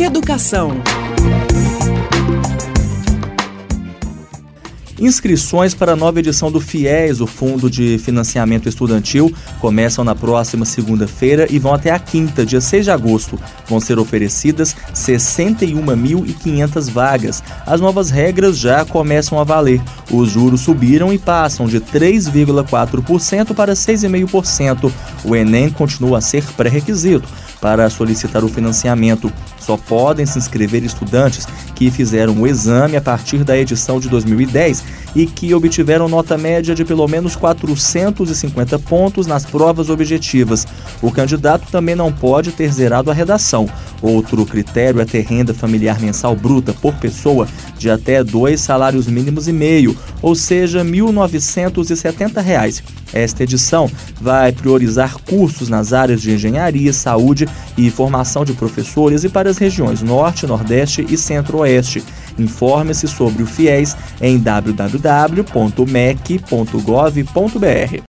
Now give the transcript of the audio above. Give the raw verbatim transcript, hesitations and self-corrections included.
Educação. Inscrições para a nova edição do FIES, o Fundo de Financiamento Estudantil, começam na próxima segunda-feira e vão até a quinta, dia seis de agosto. Vão ser oferecidas sessenta e uma mil e quinhentas vagas. As novas regras já começam a valer. Os juros subiram e passam de três vírgula quatro por cento para seis vírgula cinco por cento. O Enem continua a ser pré-requisito para solicitar o financiamento. Só podem se inscrever estudantes que fizeram o exame a partir da edição de dois mil e dez e que obtiveram nota média de pelo menos quatrocentos e cinquenta pontos nas provas objetivas. O candidato também não pode ter zerado a redação. Outro critério é ter renda familiar mensal bruta por pessoa de até dois salários mínimos e meio, ou seja, mil novecentos e setenta reais. Esta edição vai priorizar cursos nas áreas de engenharia, saúde e formação de professores e para as regiões Norte, Nordeste e Centro-Oeste. Informe-se sobre o FIES em w w w ponto m e c ponto gov ponto b r.